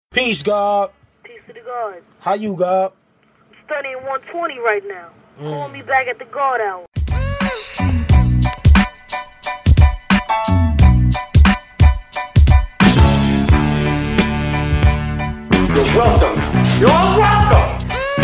Peace, God. Peace to the God. How you, God? I'm studying 120 right now. Call me back at the God hour. You're welcome. You're all welcome.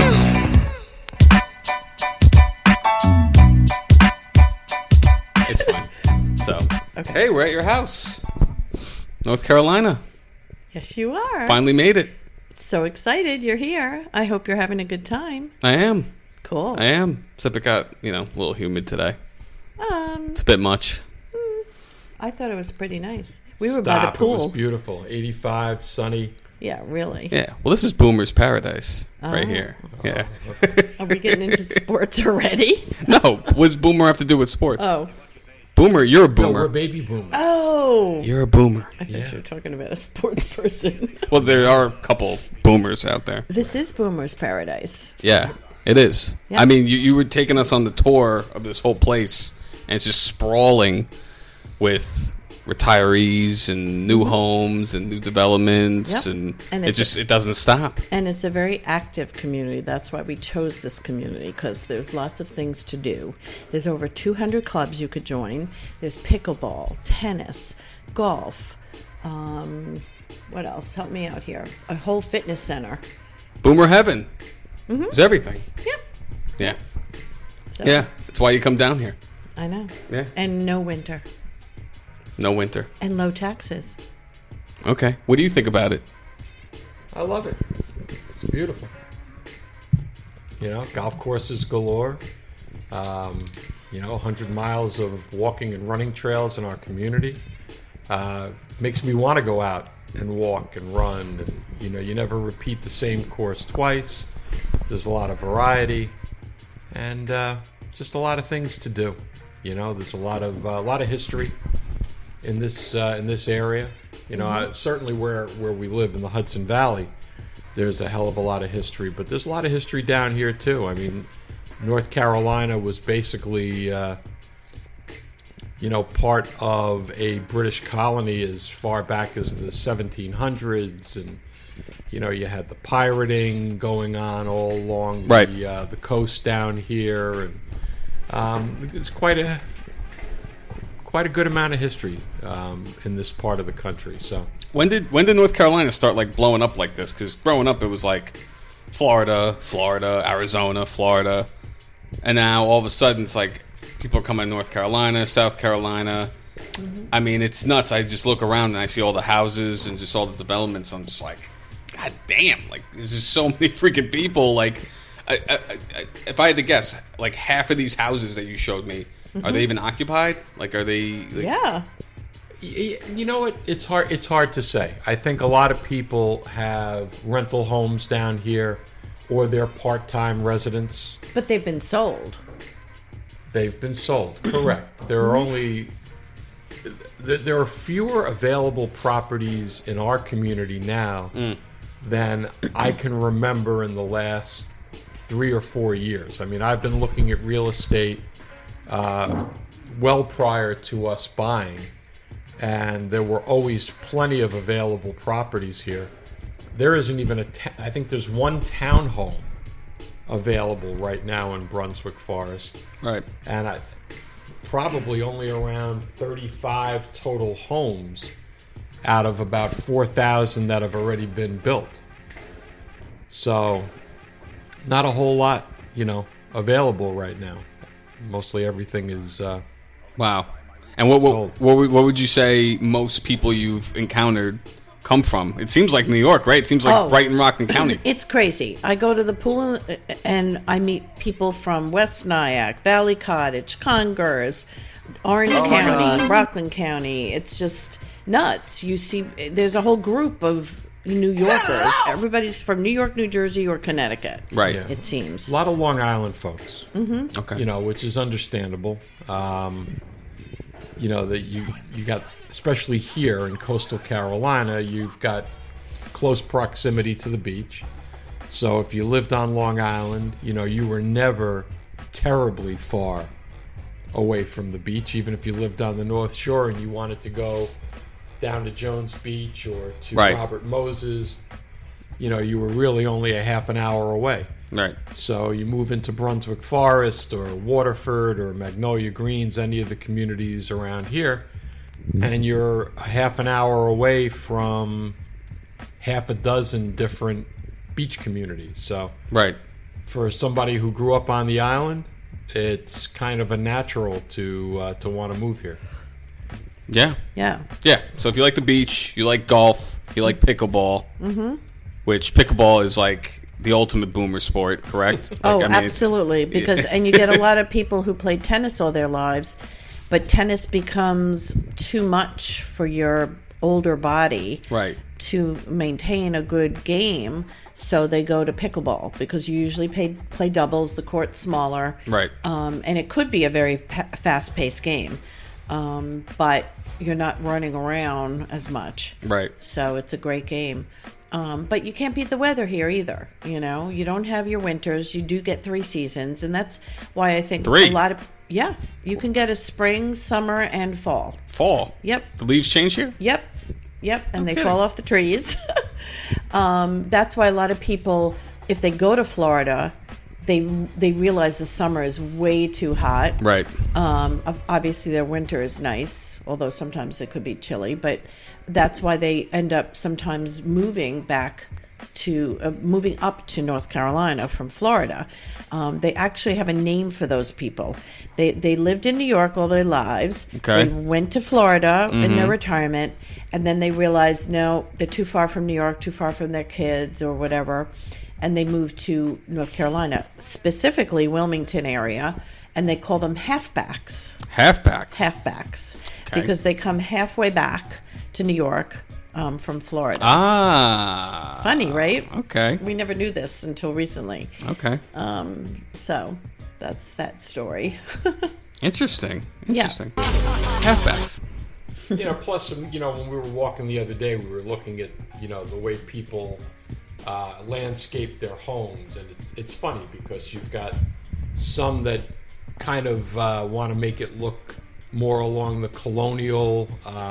It's fine. So, Hey, we're at your house. North Carolina. Yes, you are. Finally made it. So excited you're here. I hope you're having a good time. I am. Cool. I am. Except it got, a little humid today. It's a bit much. I thought it was pretty nice. We were by the pool. It was beautiful. 85, sunny. Yeah, really. Yeah. Well, this is Boomer's Paradise right here. Yeah. Are we getting into sports already? No. What does Boomer have to do with sports? Oh. Boomer, you're a No, boomer. we're baby boomers. Oh. You're a boomer. I thought you were talking about a sports person. Well, there are a couple boomers out there. This is Boomer's Paradise. Yeah, it is. Yeah. I mean, you were taking us on the tour of this whole place, and it's just sprawling with retirees and new homes and new developments, Yep. and it's it doesn't stop. And it's a very active community. That's why we chose this community, because there's lots of things to do. There's over 200 clubs you could join. There's pickleball, tennis, golf. What else? Help me out here. A whole fitness center. Boomer heaven. It's everything. Yep. Yeah. So, Yeah. That's why you come down here. I know. Yeah. And no winter. No winter. And low taxes. Okay. What do you think about it? I love it. It's beautiful. Golf courses galore. 100 miles of walking and running trails in our community. Makes me want to go out and walk and run. And, you never repeat the same course twice. There's a lot of variety. And just a lot of things to do. There's a lot of history in this area. Certainly where we live in the Hudson Valley, there's a hell of a lot of history. But there's a lot of history down here too. I mean, North Carolina was basically, part of a British colony as far back as the 1700s, and you had the pirating going on all along the coast down here, and it's quite a good amount of history in this part of the country. So When did North Carolina start blowing up like this? Because growing up, it was Florida, Arizona, Florida, and now all of a sudden it's people are coming to North Carolina, South Carolina. I mean, it's nuts. I just look around and I see all the houses and just all the developments. I'm just God damn! There's just so many freaking people. If I had to guess, half of these houses that you showed me, are they even occupied? Are they? Yeah. You know what? It's hard to say. I think a lot of people have rental homes down here, or they're part-time residents. But they've been sold. They've been sold. Correct. There are fewer available properties in our community now than I can remember in the last 3 or 4 years. I mean, I've been looking at real estate well prior to us buying, and there were always plenty of available properties here. There isn't even I think there's one townhome available right now in Brunswick Forest. Right. And probably only around 35 total homes out of about 4,000 that have already been built. So not a whole lot, available right now. Mostly everything is Wow. And what would you say most people you've encountered come from? It seems like New York, right? It seems like Brighton, Rockland County. It's crazy. I go to the pool and I meet people from West Nyack, Valley Cottage, Congers, Orange County, Rockland County. It's just nuts. You see, there's a whole group of New Yorkers. Everybody's from New York, New Jersey, or Connecticut. Right. Yeah. It seems. A lot of Long Island folks. Mm-hmm. Okay. Which is understandable. That you got, especially here in coastal Carolina, you've got close proximity to the beach. So if you lived on Long Island, you were never terribly far away from the beach, even if you lived on the North Shore and you wanted to go down to Jones Beach or to Right. Robert Moses. you were really only a half an hour away. Right. So you move into Brunswick Forest or Waterford or Magnolia Greens, any of the communities around here, and you're a half an hour away from half a dozen different beach communities. So Right. for somebody who grew up on the island, it's kind of a natural to want to move here. Yeah. Yeah. Yeah. So if you like the beach, you like golf, you like pickleball, which pickleball is like the ultimate boomer sport, correct? Like, Oh, I mean, absolutely. Because and you get a lot of people who play tennis all their lives, but tennis becomes too much for your older body Right. to maintain a good game. So they go to pickleball because you usually play doubles. The court's smaller, Right. and it could be a very fast-paced game, but you're not running around as much. Right. So it's a great game. But you can't beat the weather here either. You don't have your winters. You do get 3 seasons, and that's why I think 3? a lot of you can get a spring, summer, and fall. Fall. Yep. The leaves change here? Yep, and they kidding. fall off the trees. That's why a lot of people, if they go to Florida, they realize the summer is way too hot. Right. Obviously, their winter is nice, although sometimes it could be chilly. But that's why they end up sometimes moving up to North Carolina from Florida. They actually have a name for those people. They lived in New York all their lives. Okay. They went to Florida in their retirement, and then they realized, no, they're too far from New York, too far from their kids or whatever, and they moved to North Carolina, specifically Wilmington area, and they call them halfbacks. Halfbacks. Okay. Because they come halfway back to New York from Florida. Ah. Funny, right? Okay. We never knew this until recently. Okay. So that's that story. Interesting. Yeah. Interesting. Halfbacks. Plus, when we were walking the other day, we were looking at, the way people landscape their homes. And it's funny because you've got some that kind of want to make it look more along the colonial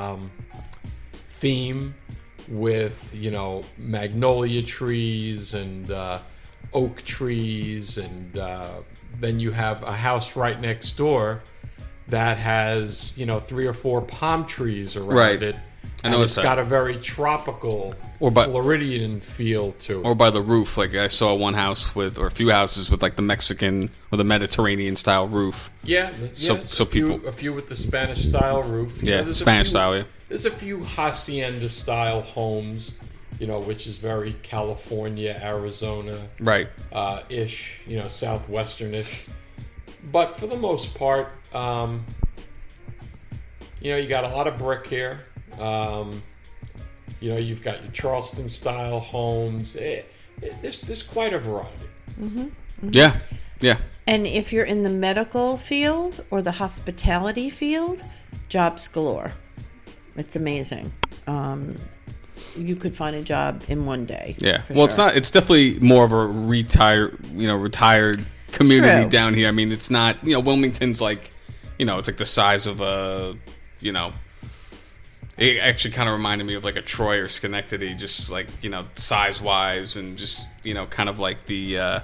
theme with, magnolia trees and oak trees. And then you have a house right next door that has 3 or 4 palm trees around Right. it. I And noticed it's that. got a very tropical Floridian feel to it. Or by the roof. Like I saw one house or a few houses with like the Mexican or the Mediterranean style roof. Yeah, So a few with the Spanish style roof. Yeah, there's Spanish style, yeah. There's a few hacienda style homes, which is very California, Arizona, Right. Ish, southwestern-ish. But for the most part, you got a lot of brick here. You've got your Charleston style homes. There's quite a variety. Yeah. Yeah. And if you're in the medical field or the hospitality field, jobs galore. It's amazing. You could find a job in one day. Yeah. for Well, it's sure. not. It's definitely more of a retired community True. down here. I mean, it's not. Wilmington's like, it's like the size of a, It actually kind of reminded me of like a Troy or Schenectady, just like size wise, and just kind of like the,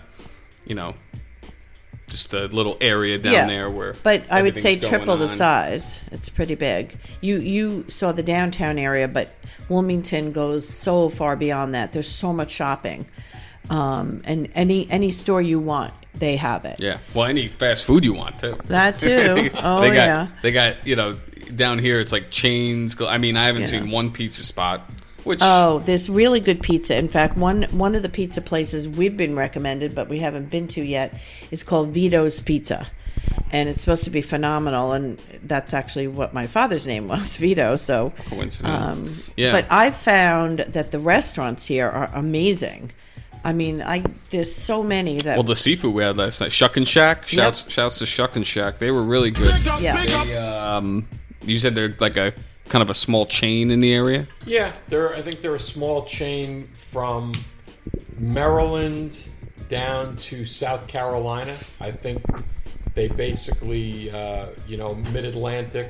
just a little area down there where. But I would say everything's going triple the on. size. It's pretty big. You saw the downtown area, but Wilmington goes so far beyond that. There's so much shopping, and any store you want, they have it. Yeah. Well, any fast food you want too. That too. Oh They got down here. It's like chains. I mean, I haven't Yeah. seen one pizza spot. Which Oh, there's really good pizza. In fact, one of the pizza places we've been recommended, but we haven't been to yet, is called Vito's Pizza. And it's supposed to be phenomenal, and that's actually what my father's name was, Vito. So, coincident. Yeah. But I've found that the restaurants here are amazing. I mean, there's so many that. Well, the seafood we had last night, Shuck and Shack. Shouts to Shuck and Shack. They were really good. Yeah. You said they're like a kind of a small chain in the area. Yeah, I think they're a small chain from Maryland down to South Carolina. I think they basically, mid-Atlantic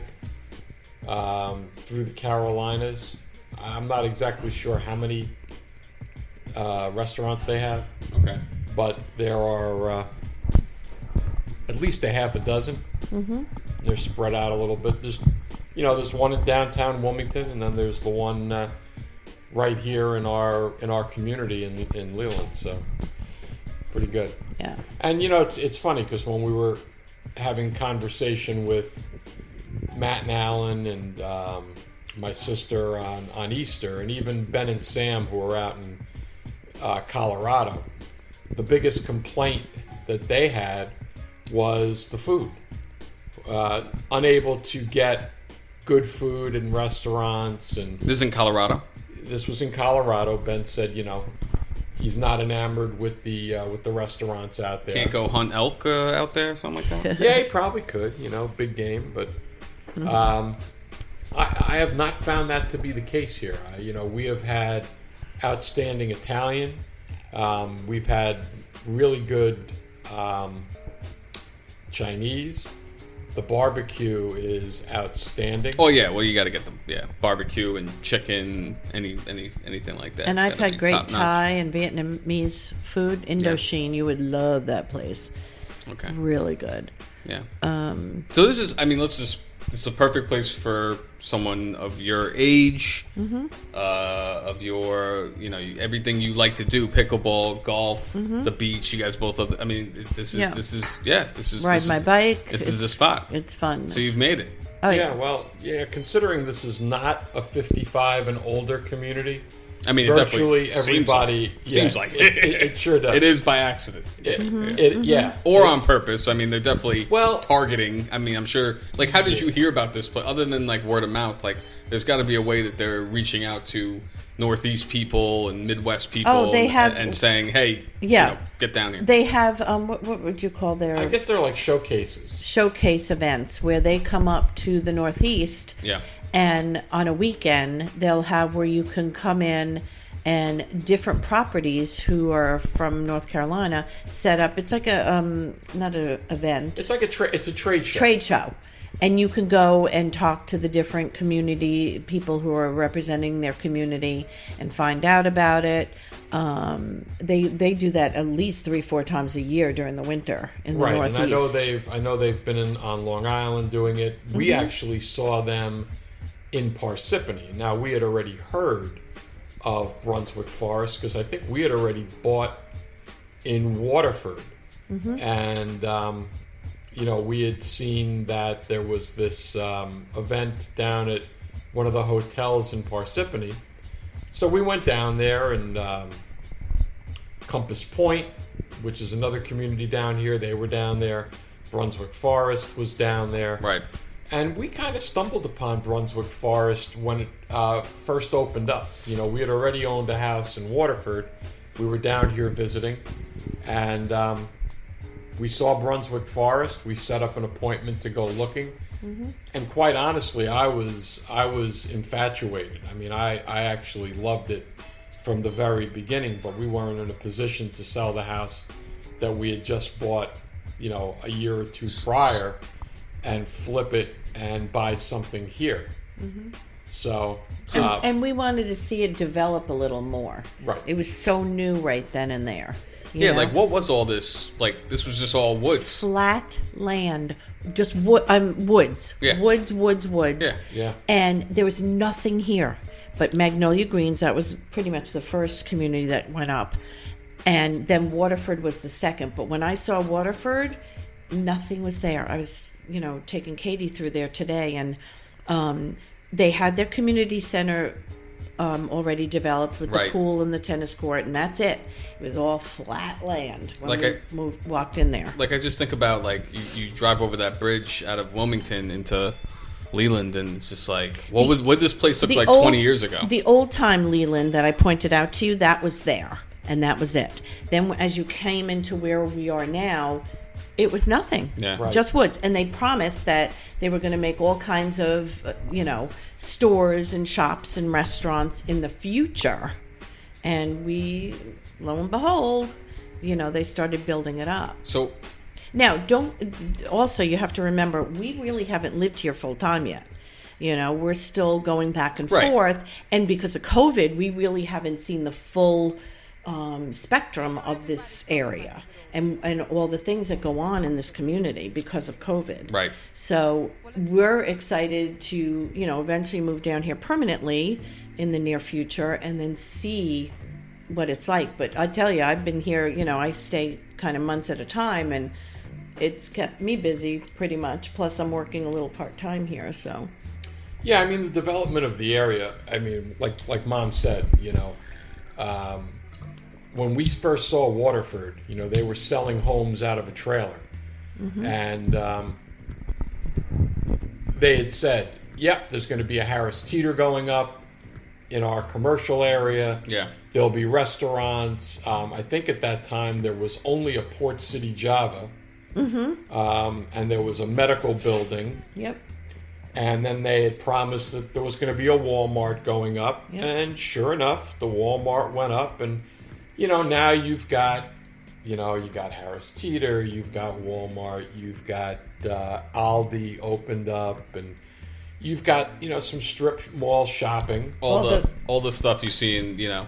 through the Carolinas. I'm not exactly sure how many restaurants they have, Okay. but there are at least a half a dozen. Mm-hmm. They're spread out a little bit. There's one in downtown Wilmington, and then there's the one right here in our community in Leland. So pretty good. Yeah. And it's funny because when we were having conversation with Matt and Alan and my sister on Easter, and even Ben and Sam who are out in Colorado, the biggest complaint that they had was the food. Unable to get good food in restaurants, and This is in Colorado. this was in Colorado. Ben said, he's not enamored with the restaurants out there. Can't go hunt elk out there, something like that. Yeah, he probably could, big game, but I have not found that to be the case here. We have had outstanding Italian. We've had really good Chinese. The barbecue is outstanding. Oh yeah, well you got to get the barbecue and chicken, anything like that. And It's I've gotta had be great top-notch. Thai and Vietnamese food. Indochine, you would love that place. Okay. Really good. Yeah. So this is, it's the perfect place for someone of your age, of your, everything you like to do, pickleball, golf, the beach. You guys both love. This is Ride my bike. This is the spot. It's fun. So you've made it. Oh Yeah, considering this is not a 55 and older community, It virtually definitely everybody seems like it. it sure does. It is by accident. Yeah. Or on purpose. They're definitely Well- targeting. I'm sure. Like, how did you hear about this? But other than like word of mouth, like, there's got to be a way that they're reaching out to Northeast people and Midwest people. Oh, they have- and saying, "Hey, Yeah. get down here." They have what would you call their I guess they're like showcases. showcase events where they come up to the Northeast. Yeah. And on a weekend, they'll have where you can come in and different properties who are from North Carolina set up. It's like a not an event. It's like it's a trade show. Trade show. And you can go and talk to the different community people who are representing their community and find out about it. They do that at least 3-4 times a year during the winter in the Right, Northeast. and I know they've been on Long Island doing it. We actually saw them in Parsippany. Now, we had already heard of Brunswick Forest because I think we had already bought in Waterford. And, we had seen that there was this event down at one of the hotels in Parsippany. So we went down there, and Compass Point, which is another community down here, they were down there. Brunswick Forest was down there. Right. And we kind of stumbled upon Brunswick Forest when it first opened up. We had already owned a house in Waterford. We were down here visiting, and we saw Brunswick Forest. We set up an appointment to go looking. And quite honestly, I was infatuated. I actually loved it from the very beginning, but we weren't in a position to sell the house that we had just bought, a year or two prior, and flip it and buy something here. So, and we wanted to see it develop a little more. Right. It was so new right then and there. you Yeah, know? like what was all this? Like this was just all woods. Flat land, just woods. Yeah. Woods. Yeah. Yeah. And there was nothing here but Magnolia Greens. That was pretty much the first community that went up. And then Waterford was the second. But when I saw Waterford, nothing was there. I was, taking Katie through there today, and they had their community center already developed with Right. the pool and the tennis court, and that's it. It was all flat land when Like we walked in there. Like I just think about like you drive over that bridge out of Wilmington into Leland, and it's just like what did this place look like 20 years ago? The old time Leland that I pointed out to you, that was there, and that was it. Then as you came into where we are now, it was nothing. Yeah. Right. Just woods. And they promised that they were going to make all kinds of, stores and shops and restaurants in the future. And we, lo and behold, they started building it up. So Now, also you have to remember, we really haven't lived here full time yet. We're still going back and Right. forth. And because of COVID, we really haven't seen the full spectrum of this area and all the things that go on in this community because of COVID. Right. So we're excited to, eventually move down here permanently in the near future and then see what it's like. But I tell you, I've been here, I stay kind of months at a time, and it's kept me busy pretty much. Plus, I'm working a little part-time here, so. Yeah, I mean, the development of the area, I mean, like Mom said, when we first saw Waterford, they were selling homes out of a trailer. Mm-hmm. And they had said, yep, there's going to be a Harris Teeter going up in our commercial area. Yeah. There'll be restaurants. I think at that time there was only a Port City Java. Mm-hmm. And there was a medical building. Yep. And then they had promised that there was going to be a Walmart going up. Yep. And sure enough, the Walmart went up. And, now you've got, you got Harris Teeter, you've got Walmart, you've got Aldi opened up, and you've got, some strip mall shopping. All the stuff you see in, the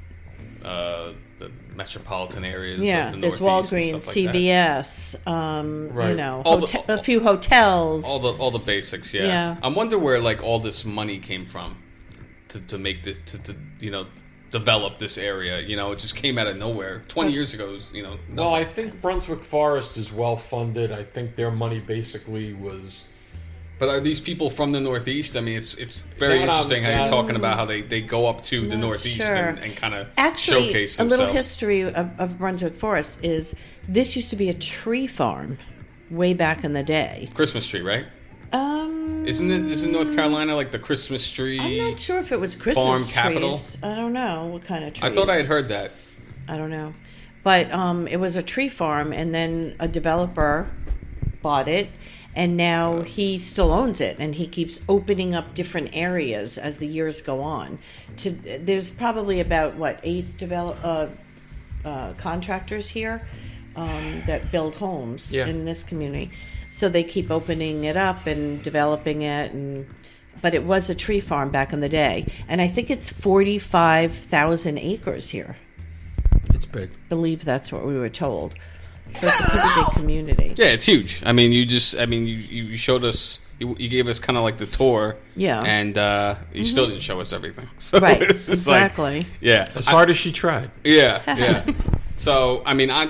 metropolitan areas. Yeah, of the there's Northeast and Walgreens, stuff like CVS, Right. a few hotels. all the basics. Yeah. Yeah. I wonder where like all this money came from to make this to develop this area. It just came out of nowhere. 20 years ago, it was, Well, I think Brunswick Forest is well funded. I think their money basically was. But are these people from the Northeast? I mean, it's very interesting how you're talking about how they go up to the Northeast sure. and kind of Actually, showcase a themselves. little history of Brunswick Forest is this used to be a tree farm way back in the day. Christmas tree, right? Isn't North Carolina like the Christmas tree? I'm not sure if it was Christmas farm trees. capital? I don't know what kind of trees. I thought I had heard that. I don't know. But it was a tree farm, and then a developer bought it, and now he still owns it, and he keeps opening up different areas as the years go on. There's probably about, 8 contractors here that build homes in this community. So they keep opening it up and developing it, but it was a tree farm back in the day. And I think it's 45,000 acres here. It's big. I believe that's what we were told. So it's a pretty big community. Yeah, it's huge. I mean, you showed us, you gave us kind of like the tour. Yeah. And you still didn't show us everything. So Right, it's just exactly. As hard as she tried. Yeah. So, I mean, I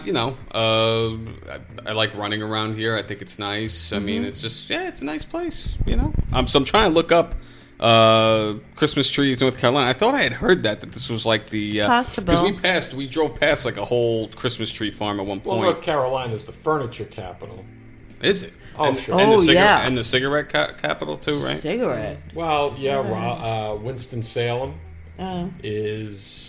like running around here. I think it's nice. I mean, it's just, it's a nice place, So I'm trying to look up Christmas trees, North Carolina. I thought I had heard that this was like the... It's possible. Because we drove past like a whole Christmas tree farm at one point. Well, North Carolina is the furniture capital. Is it? Oh, sure. And yeah. And the cigarette capital too, right? Cigarette. Well, Winston-Salem is...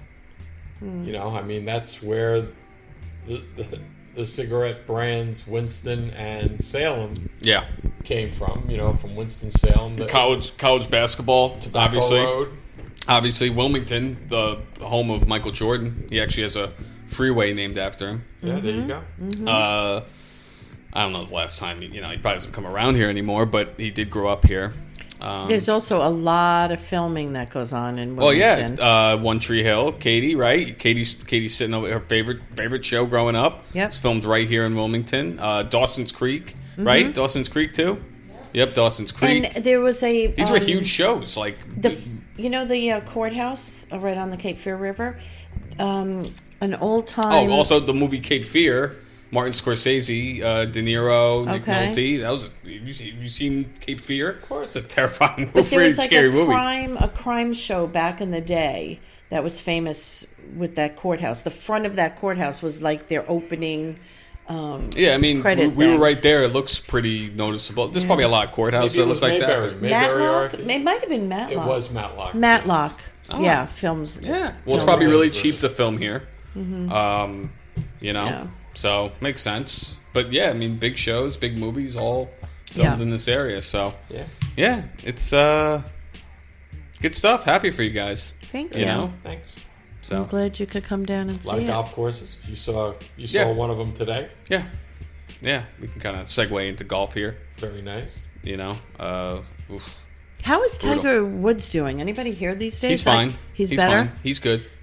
I mean, that's where the cigarette brands Winston and Salem came from, from Winston-Salem. College basketball, Tobacco obviously. Road. Obviously, Wilmington, the home of Michael Jordan. He actually has a freeway named after him. Yeah, there you go. I don't know the last time, he probably doesn't come around here anymore, but he did grow up here. There's also a lot of filming that goes on in Well, Wilmington. One Tree Hill, Katie, right? Katie's sitting over her favorite show growing up. Yep. It's filmed right here in Wilmington. Dawson's Creek, right? Dawson's Creek too. Yep, Dawson's Creek. And there was a... These were huge shows, like the courthouse right on the Cape Fear River? An old time... Oh, also the movie Cape Fear. Martin Scorsese, De Niro, Nick Nolte. That was. Have you seen Cape Fear? Of course, it's a terrifying movie. But there was like scary movie. a crime show back in the day that was famous with that courthouse. The front of that courthouse was like their opening. I mean, we were right there. It looks pretty noticeable. There's probably a lot of courthouses that look like that. Matlock? It might have been Matlock. It was Matlock. Matlock. Oh. Yeah, films. Yeah. Well, it's probably really cheap to film here. Mm-hmm. Yeah. So, makes sense. But yeah, I mean, big shows, big movies, all filmed in this area. So, yeah, it's good stuff. Happy for you guys. Thank you. You know? Thanks. So, I'm glad you could come down and A see lot of it. golf courses. You saw one of them today. yeah. Yeah, we can kind of segue into golf here. Very nice. How is Tiger Woods doing? Anybody here these days? He's fine. He's better? Fine. He's good.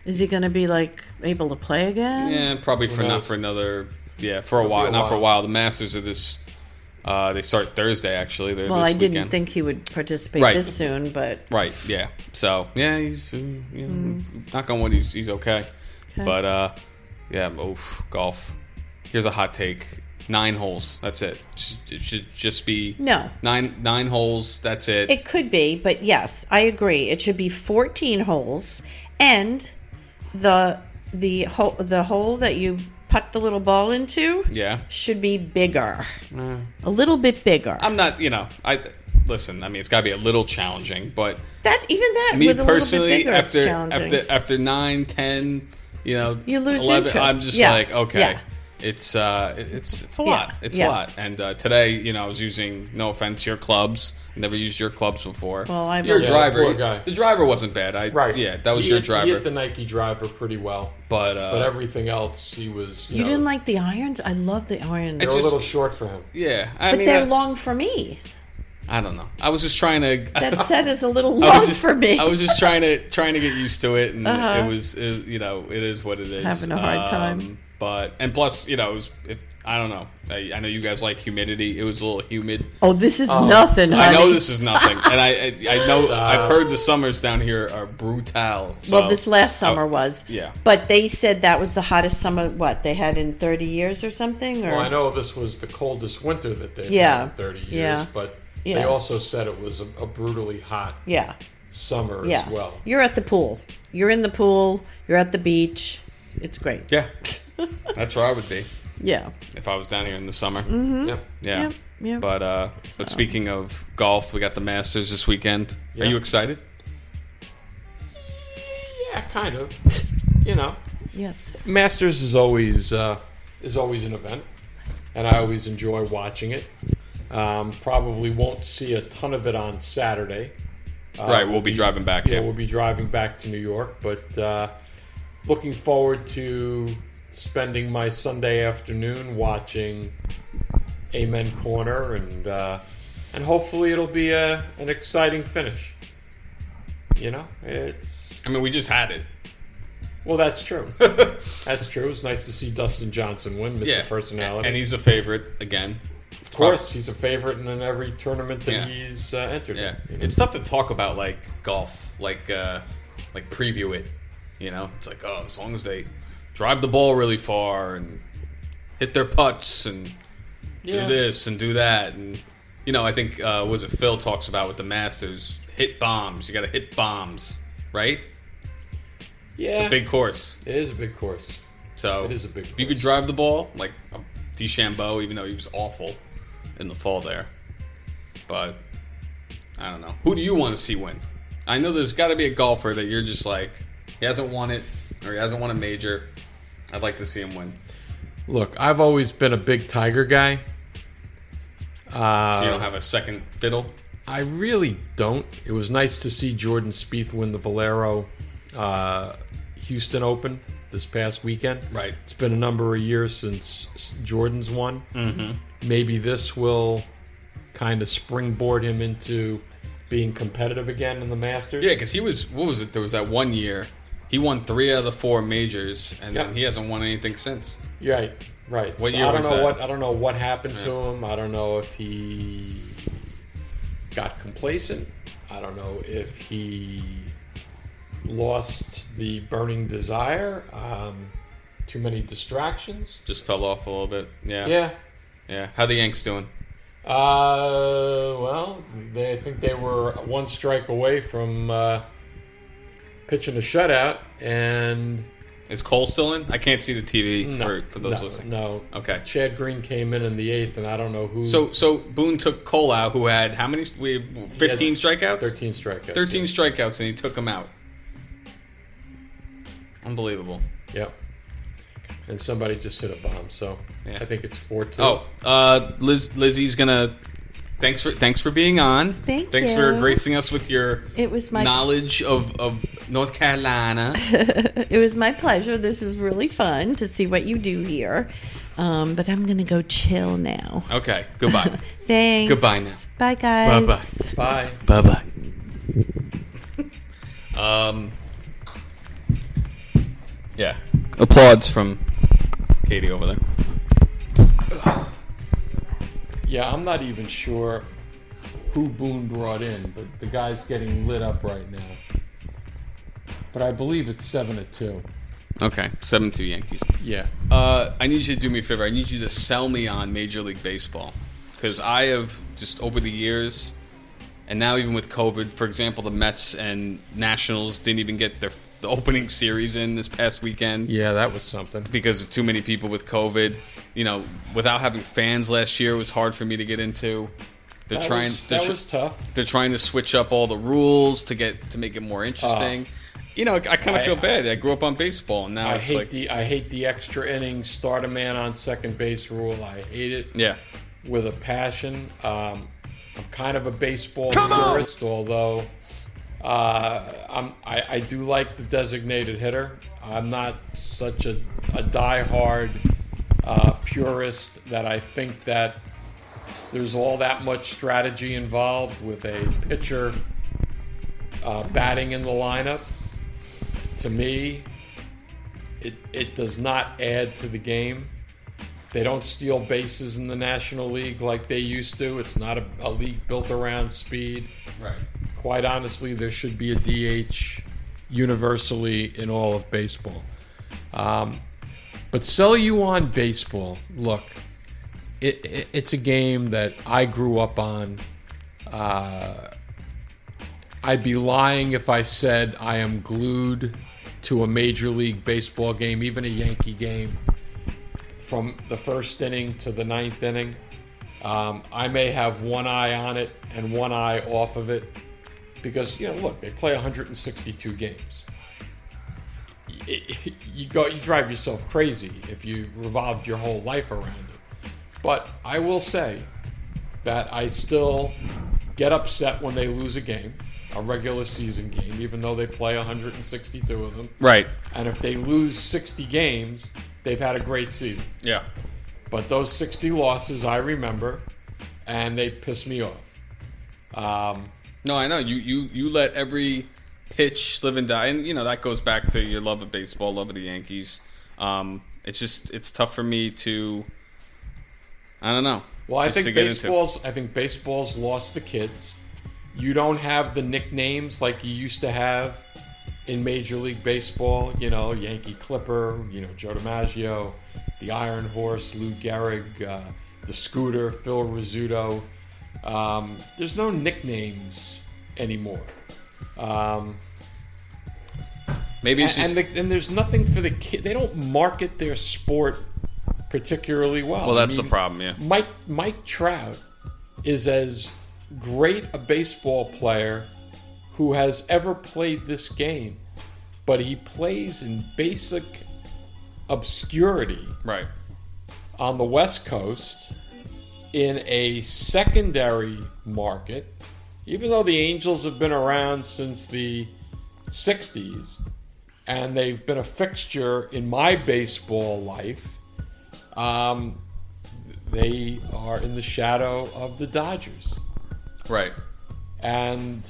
Is he going to be like able to play again? Yeah, probably for not knows? for another. Yeah, for a Could be while. a Not for a while. while. The Masters are this. They start Thursday. Actually, they're Well, this I didn't weekend. think he would participate Right. this soon, but Right. Yeah. So yeah, he's knock on wood. He's okay. Okay. But yeah. Oof, golf. Here's a hot take. 9 holes. That's it. It should just be no. nine holes. That's it. It could be, but yes, I agree. It should be 14 holes, and the hole that you put the little ball into Yeah. should be bigger, a little bit bigger. I'm not. I listen. I mean, it's got to be a little challenging, but That me with a personally, little bit bigger, it's challenging. after 9, 10, You lose 11, interest. I'm just Yeah. like, okay, Yeah. it's a lot. It's Yeah. a lot. And today, I was using, no offense, your clubs. Never used your clubs before. Well, I've- your Yeah, driver, poor guy. the driver wasn't bad. Right. Yeah, that was He your hit- driver. He hit the Nike driver pretty well, but everything else, he was. You didn't like the irons? I love the irons. They It's were a just- little short for him. yeah, I But mean, they're long for me. I don't know. I was just trying to. That set is a little I long was just, for me. I was just trying to get used to it, and Uh-huh. it is what it is. Having a hard time. But plus, I don't know. I know you guys like humidity. It was a little humid. Oh, this is nothing, honey. I know this is nothing, and I know I've heard the summers down here are brutal. So, Well, this last summer was. yeah. But they said that was the hottest summer, they had in 30 years or something? Or? Well, I know this was the coldest winter that they've Yeah. had in 30 years, Yeah. but Yeah. they also said it was a brutally hot Yeah. summer Yeah. as well. You're at the pool. You're in the pool. You're at the beach. It's great. Yeah, that's where I would be Yeah. if I was down here in the summer. Yep. Yeah. Yep, yep. But speaking of golf, we got the Masters this weekend. Yeah. Are you excited? Yeah, kind of. Yes. Masters is always an event, and I always enjoy watching it. Probably won't see a ton of it on Saturday. Right, we'll be driving back, Yeah, yeah. we'll be driving back to New York, but looking forward to spending my Sunday afternoon watching Amen Corner, and hopefully it'll be an exciting finish. It's I mean, we just had it. well, that's true. That's true. It's nice to see Dustin Johnson win, Mr. Yeah, Personality. and he's a favorite again. Of course, he's a favorite in every tournament that Yeah. he's entered. Yeah, in, it's tough to talk about like golf, like preview it. It's like, oh, as long as they drive the ball really far and hit their putts and Yeah. do this and do that, and I think was it Phil talks about with the Masters, hit bombs. You got to hit bombs, right? Yeah, It's a big course. It is a big course. So It is a big if you could course. drive the ball like DeChambeau, even though he was awful in the fall there, but I don't know. Who do you want to see win? I know there's got to be a golfer that you're just like, he hasn't won it or he hasn't won a major. I'd like to see him win. Look, I've always been a big Tiger guy. So you don't have a second fiddle. I really don't. It was nice to see Jordan Spieth win the Valero Houston Open this past weekend. Right. It's been a number of years since Jordan's won. Mm-hmm. Maybe this will kind of springboard him into being competitive again in the Masters. Yeah, because he was, what was it? There was that one year. He won 3 out of the 4 majors, and Yep. then he hasn't won anything since. Right. What So year I don't was know that? I don't know what happened to him. I don't know if he got complacent. I don't know if he lost the burning desire. Too many distractions. Just fell off a little bit. Yeah. Yeah. Yeah. How the Yanks doing? Well, I think they were 1 strike away from pitching a shutout, and Is Cole still in? I can't see the TV for those no, listening. No. Okay. Chad Green came in the 8th, and I don't know who. So Boone took Cole out, who had how many? 15 strikeouts. 13 strikeouts. 13 yeah. strikeouts, and he took him out. Unbelievable. Yep. And somebody just hit a bomb, so Yeah. I think it's 4-2. Oh, Lizzie's gonna. Thanks for being on. Thanks for you. gracing us with your It was my knowledge of North Carolina. It was my pleasure. This was really fun to see what you do here. But I'm going to go chill now. Okay. Goodbye. Thanks. Goodbye now. Bye, guys. Bye-bye. Bye. Bye bye. Yeah. Applauds from Katie over there. Yeah, I'm not even sure who Boone brought in, but the guy's getting lit up right now. But I believe it's 7-2. Okay, 7-2 Yankees. Yeah. I need you to do me a favor. I need you to sell me on Major League Baseball. Because I have just over the years, and now even with COVID, for example, the Mets and Nationals didn't even get the opening series in this past weekend. Yeah, that was something. Because of too many people with COVID. You know, without having fans last year, it was hard for me to get into. That was tough. They're trying to switch up all the rules to make it more interesting. You know, I kind of feel bad. I grew up on baseball, and now I hate the extra innings, start a man on second base rule. I hate it. Yeah. With a passion. I'm kind of a baseball purist, although I do like the designated hitter. I'm not such a diehard purist that I think that there's all that much strategy involved with a pitcher batting in the lineup. To me, it does not add to the game. They don't steal bases in the National League like they used to. It's not a league built around speed. Right. Quite honestly, there should be a DH universally in all of baseball. But sell you on baseball. Look, it's a game that I grew up on. I'd be lying if I said I am glued to a Major League Baseball game, even a Yankee game, from the first inning to the ninth inning. I may have one eye on it and one eye off of it because, look, they play 162 games. You drive yourself crazy if you revolved your whole life around it. But I will say that I still get upset when they lose a game, a regular season game, even though they play 162 of them. Right. And if they lose 60 games, they've had a great season. Yeah. But those 60 losses I remember, and they piss me off. No, I know. You let every pitch live and die. And, that goes back to your love of baseball, love of the Yankees. It's tough for me to, I don't know. Well, I think baseball's lost the kids. You don't have the nicknames like you used to have in Major League Baseball. Yankee Clipper, Joe DiMaggio, the Iron Horse, Lou Gehrig, the Scooter, Phil Rizzuto. There's no nicknames anymore. Maybe it's just... and there's nothing for the kid. They don't market their sport particularly well. Well, that's the problem, yeah. Mike Trout is as great a baseball player who has ever played this game, but he plays in basic obscurity right on the West Coast in a secondary market, even though the Angels have been around since the 60s and they've been a fixture in my baseball life. They are in the shadow of the Dodgers. Right. And,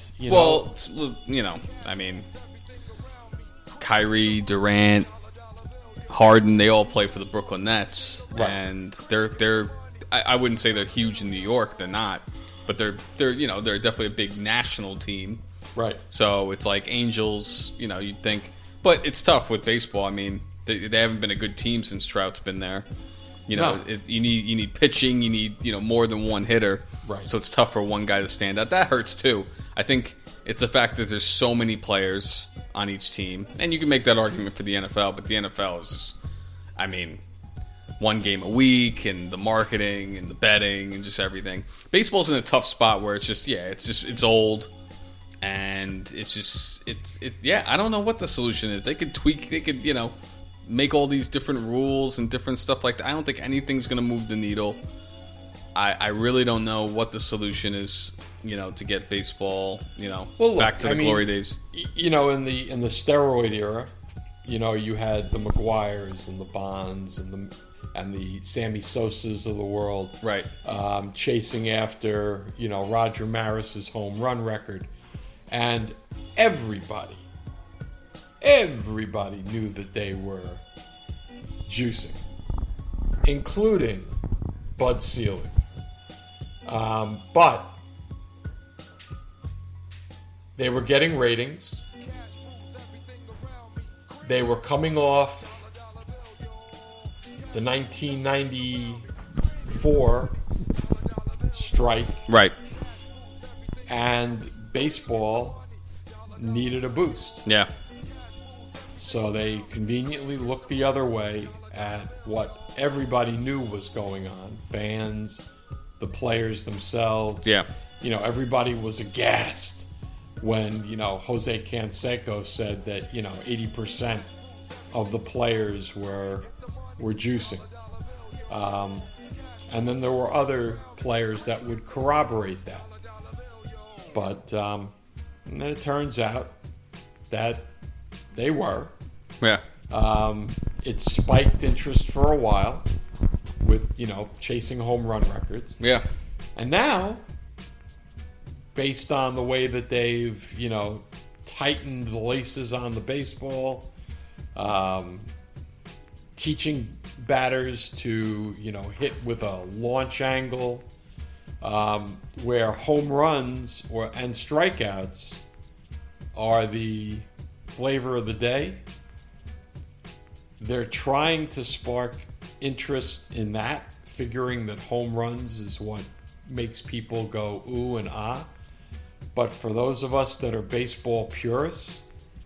Kyrie, Durant, Harden, they all play for the Brooklyn Nets. Right. And they're I wouldn't say they're huge in New York, they're not. But they're definitely a big national team. Right. So it's like Angels, you'd think. But it's tough with baseball. They haven't been a good team since Trout's been there. No. You need pitching. You need more than one hitter. Right. So it's tough for one guy to stand out. That hurts too. I think it's the fact that there's so many players on each team, and you can make that argument for the NFL. But the NFL is just, one game a week, and the marketing and the betting and just everything. Baseball's in a tough spot where it's old, and I don't know what the solution is. They could tweak. They could make all these different rules and different stuff like that. I don't think anything's going to move the needle. I really don't know what the solution is, to get baseball, back to the glory days. In the steroid era, you had the Maguires and the Bonds and the Sammy Sosas of the world, right? Chasing after Roger Maris's home run record, and everybody everybody knew that they were juicing, including Bud Selig. But they were getting ratings. They were coming off the 1994 strike. Right. And baseball needed a boost. Yeah. So they conveniently looked the other way at what everybody knew was going on. Fans, the players themselves. Yeah. Everybody was aghast when, Jose Canseco said that, 80% of the players were juicing. And then there were other players that would corroborate that. But and then it turns out that they were. Yeah. It spiked interest for a while with, chasing home run records. Yeah. And now, based on the way that they've, tightened the laces on the baseball, teaching batters to, hit with a launch angle, where home runs and strikeouts are the flavor of the day. They're trying to spark interest in that, figuring that home runs is what makes people go ooh and ah. But for those of us that are baseball purists,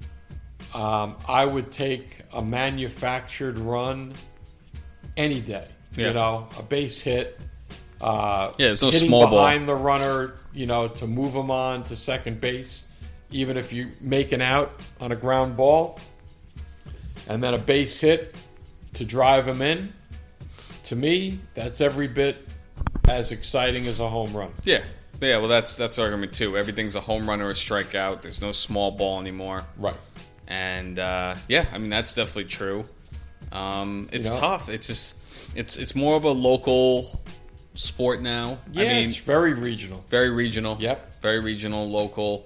I would take a manufactured run any day. Yeah. A base hit. There's no hitting small ball behind the runner, to move him on to second base, even if you make an out on a ground ball, and then a base hit to drive him in. To me, that's every bit as exciting as a home run. Yeah. Yeah, well, that's the argument, too. Everything's a home run or a strikeout. There's no small ball anymore. Right. And, that's definitely true. It's tough. It's just, it's more of a local sport now. Yeah, it's very regional. Very regional. Yep. Very regional, local.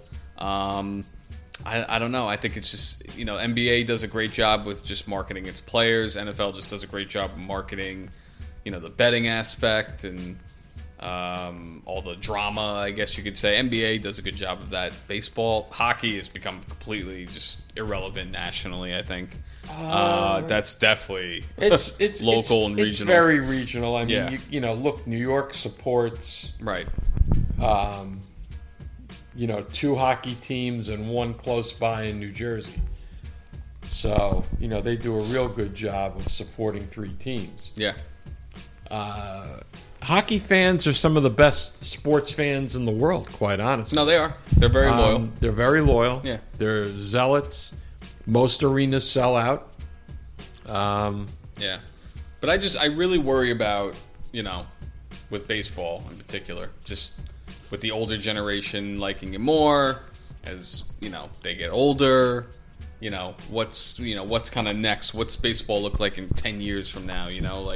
I don't know. I think it's just, NBA does a great job with just marketing its players. NFL just does a great job of marketing, the betting aspect and all the drama, I guess you could say. NBA does a good job of that. Baseball, hockey has become completely just irrelevant nationally, I think. That's definitely it's local and regional. It's very regional. I mean, Yeah. Look, New York supports Right. 2 hockey teams and 1 close by in New Jersey. So, they do a real good job of supporting 3 teams. Yeah. Hockey fans are some of the best sports fans in the world, quite honestly. No, they are. They're very loyal. They're very loyal. Yeah. They're zealots. Most arenas sell out. Yeah. But I really worry about, with baseball in particular, just with the older generation liking it more as, they get older, what's kind of next? What's baseball look like in 10 years from now,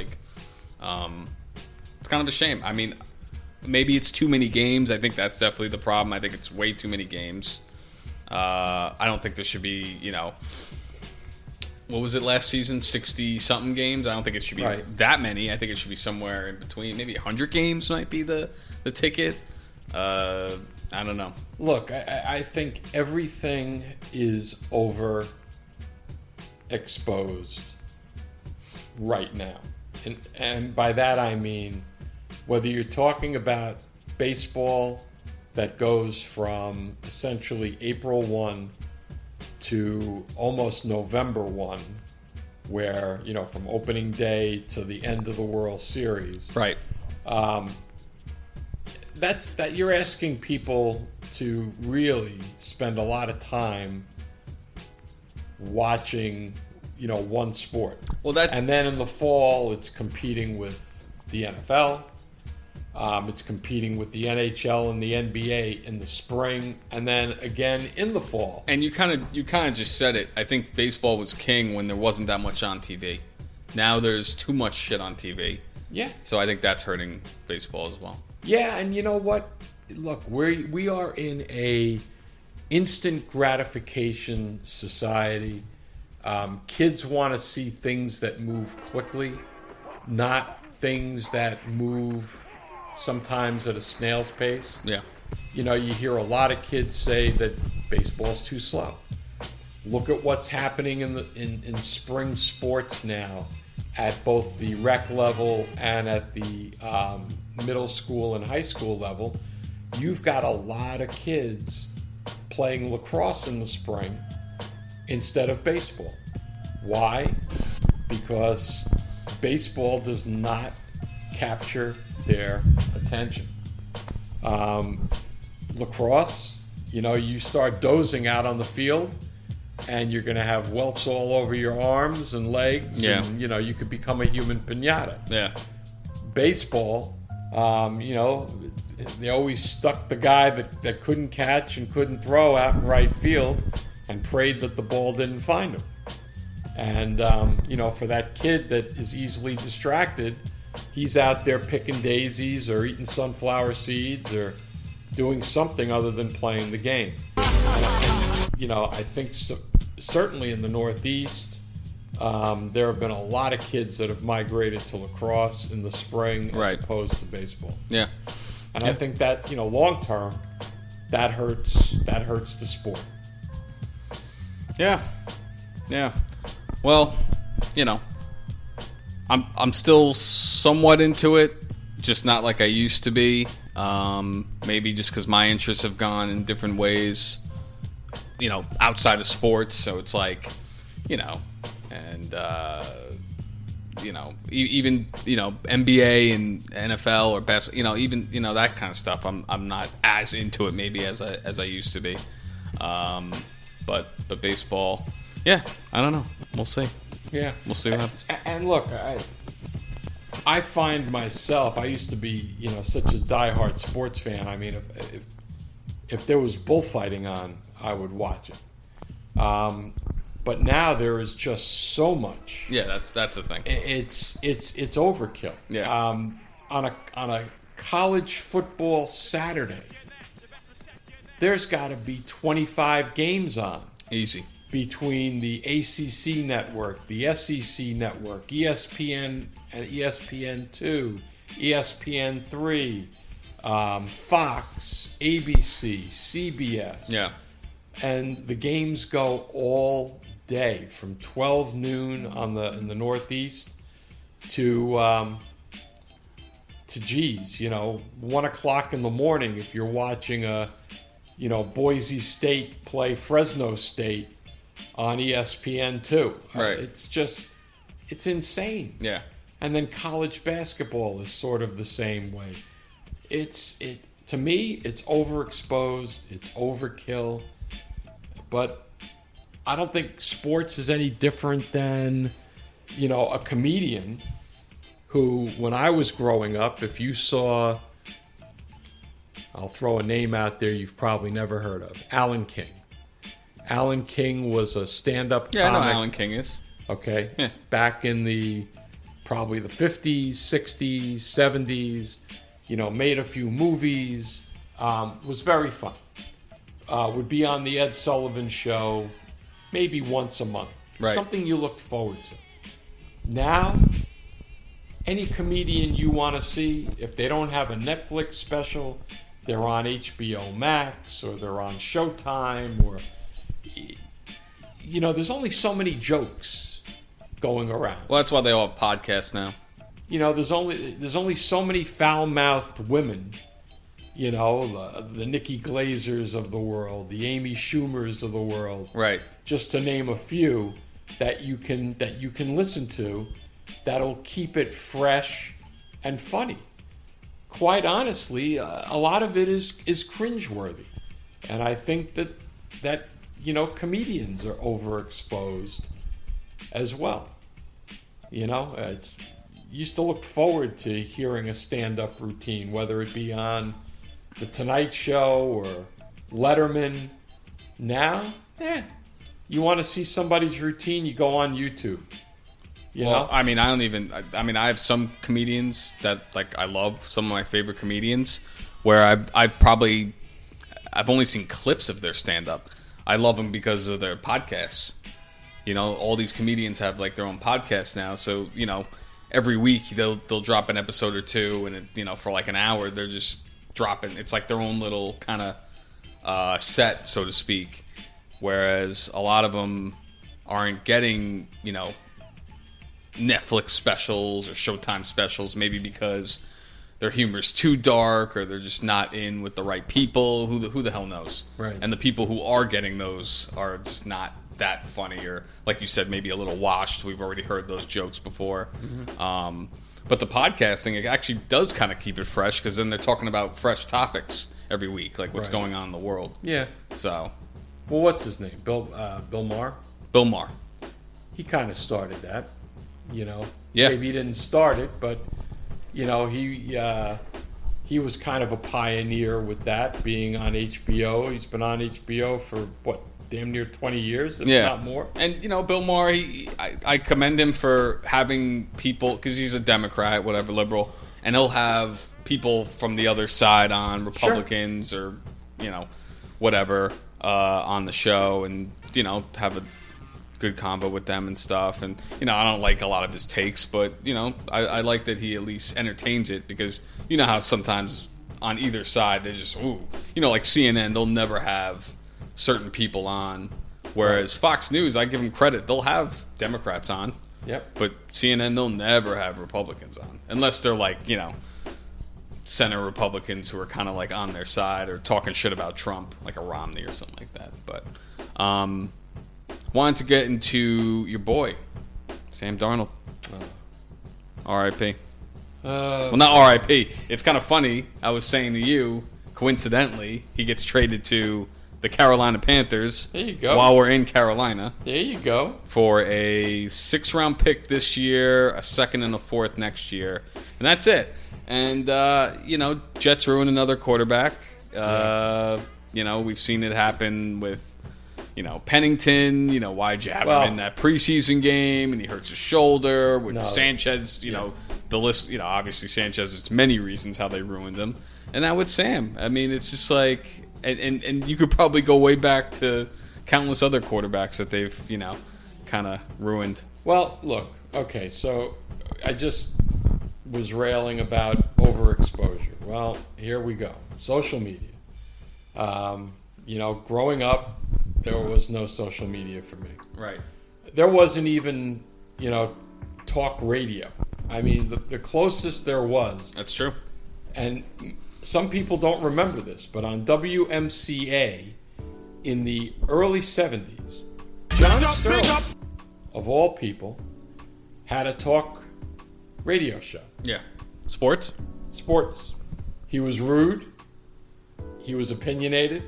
it's kind of a shame. I mean, maybe it's too many games. I think that's definitely the problem. I think it's way too many games. I don't think there should be, what was it last season? 60-something games? I don't think it should be that many. I think it should be somewhere in between. Maybe 100 games might be the ticket. I don't know. Look, I think everything is overexposed right now. And by that I mean whether you're talking about baseball that goes from essentially April 1 to almost November 1, where, from opening day to the end of the World Series. Right. That's you're asking people to really spend a lot of time watching, one sport. Well, and then in the fall, it's competing with the NFL. It's competing with the NHL and the NBA in the spring, and then again in the fall. And you kind of just said it. I think baseball was king when there wasn't that much on TV. Now there's too much shit on TV. Yeah. So I think that's hurting baseball as well. Yeah, and you know what? Look, we are in a instant gratification society. Kids want to see things that move quickly, not things that move sometimes at a snail's pace. Yeah. You know, you hear a lot of kids say that baseball's too slow. Look at what's happening in spring sports now at both the rec level and at the middle school and high school level. You've got a lot of kids playing lacrosse in the spring instead of baseball. Why? Because baseball does not capture their attention. Lacrosse, you know, you start dozing out on the field and you're going to have welts all over your arms and legs. Yeah. And, you know, you could become a human piñata. Yeah. Baseball, you know, they always stuck the guy that couldn't catch and couldn't throw out in right field and prayed that the ball didn't find him. And, you know, for that kid that is easily distracted, he's out there picking daisies or eating sunflower seeds or doing something other than playing the game. And, you know, I think certainly in the Northeast, there have been a lot of kids that have migrated to lacrosse in the spring as Right. opposed to baseball. Yeah. And I think that, you know, long term, that hurts the sport. Yeah. Yeah. Well, you know, I'm still somewhat into it, just not like I used to be. Maybe just because my interests have gone in different ways, you know, outside of sports. So it's like, you know, and you know, even, you know, NBA and NFL or best, you know, even, you know, that kind of stuff. I'm not as into it maybe as I used to be. But baseball, yeah, I don't know. We'll see. Yeah. We'll see what happens. And look, I find myself, I used to be, you know, such a diehard sports fan. I mean, if there was bullfighting on, I would watch it. But now there is just so much. Yeah, that's the thing. It's overkill. Yeah. On a college football Saturday, there's got to be 25 games on. Easy. Between the ACC network, the SEC network, ESPN and ESPN2, ESPN3, Fox, ABC, CBS. Yeah. And the games go all day from 12 noon in the Northeast to geez, you know, 1 o'clock in the morning if you're watching you know, Boise State play Fresno State on ESPN2. Right. It's insane. Yeah. And then college basketball is sort of the same way. To me, it's overexposed, it's overkill. But I don't think sports is any different than, you know, a comedian who, when I was growing up, if you saw, I'll throw a name out there you've probably never heard of, Alan King. Alan King was a stand-up Yeah, comic. I know Alan King is. Okay. Yeah. Back in probably the 50s, 60s, 70s, you know, made a few movies, was very fun. Would be on the Ed Sullivan Show maybe once a month. Right. Something you looked forward to. Now, any comedian you want to see, if they don't have a Netflix special, they're on HBO Max or they're on Showtime or, you know, there's only so many jokes going around. Well, that's why they all have podcasts now. You know, there's only so many foul-mouthed women, you know, the Nikki Glazers of the world, the Amy Schumers of the world, Right. just to name a few that you can listen to that'll keep it fresh and funny. Quite honestly, a lot of it is cringeworthy, and I think that you know, comedians are overexposed as well. You know, used to look forward to hearing a stand-up routine, whether it be on The Tonight Show or Letterman. Now, you want to see somebody's routine, you go on YouTube. You Well, know? I mean, I have some comedians that, like, I love, some of my favorite comedians, where I probably I've only seen clips of their stand-up. I love them because of their podcasts. You know, all these comedians have like their own podcasts now. So, you know, every week they'll drop an episode or two, and you know, for like an hour they're just dropping. It's like their own little kind of set, so to speak. Whereas a lot of them aren't getting, you know, Netflix specials or Showtime specials, maybe because their humor's too dark or they're just not in with the right people. Who the hell knows? Right. And the people who are getting those are just not that funny, or like you said, maybe a little washed. We've already heard those jokes before. Mm-hmm. But the podcasting, it actually does kind of keep it fresh, because then they're talking about fresh topics every week, like what's going on in the world. Yeah. So, well, what's his name? Bill Maher. Bill Maher. He kind of started that. You know. Yeah. Maybe he didn't start it, but you know, he was kind of a pioneer with that, being on HBO. He's been on HBO for what? Damn near 20 years, if not more. And, you know, Bill Maher, I commend him for having people, because he's a Democrat, whatever, liberal, and he'll have people from the other side on, Republicans or, you know, whatever, on the show, and, you know, have a good convo with them and stuff. And, you know, I don't like a lot of his takes, but, you know, I like that he at least entertains it, because you know how sometimes on either side they just, ooh, you know, like CNN, they'll never have certain people on, whereas Fox News, I give them credit, they'll have Democrats on. Yep. But CNN, they'll never have Republicans on, unless they're like, you know, center Republicans who are kind of like on their side or talking shit about Trump, like a Romney or something like that. But wanted to get into your boy Sam Darnold. R.I.P. Well, not R.I.P. It's kind of funny. I was saying to you, coincidentally, he gets traded to the Carolina Panthers. There you go. While we're in Carolina. There you go. For a 6th-round pick this year, a 2nd and a 4th next year. And that's it. And, you know, Jets ruin another quarterback. You know, we've seen it happen with, you know, Pennington. You know, why'd you have him in that preseason game? And he hurts his shoulder. With Sanchez, you know, the list, you know, obviously Sanchez, it's many reasons how they ruined him. And now with Sam. I mean, it's just like... And you could probably go way back to countless other quarterbacks that they've, you know, kind of ruined. Well, look, okay, so I just was railing about overexposure. Well, here we go. Social media. You know, growing up, there was no social media for me. Right. There wasn't even, you know, talk radio. I mean, the closest there was. That's true. And some people don't remember this, but on WMCA in the early 70s, John Sterling, of all people, had a talk radio show. Yeah. Sports? Sports. He was rude. He was opinionated.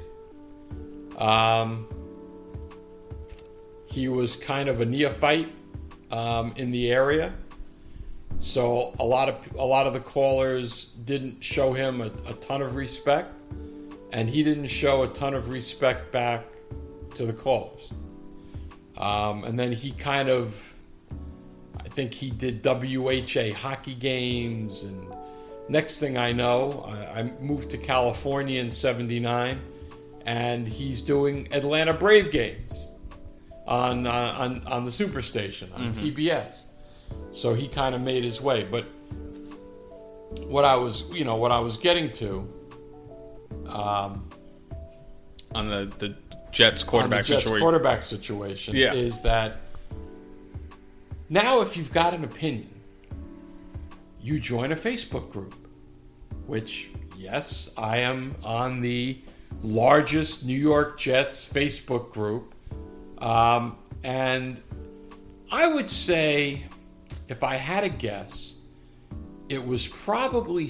He was kind of a neophyte in the area. So a lot of the callers didn't show him a ton of respect, and he didn't show a ton of respect back to the callers. And then he kind of, I think he did WHA hockey games, and next thing I know, I moved to California in '79, and he's doing Atlanta Brave games on the Superstation on TBS. So he kind of made his way. But what I was getting to, on the Jets quarterback situation, is that now if you've got an opinion, you join a Facebook group, which, yes, I am on the largest New York Jets Facebook group. And I would say, if I had to guess, it was probably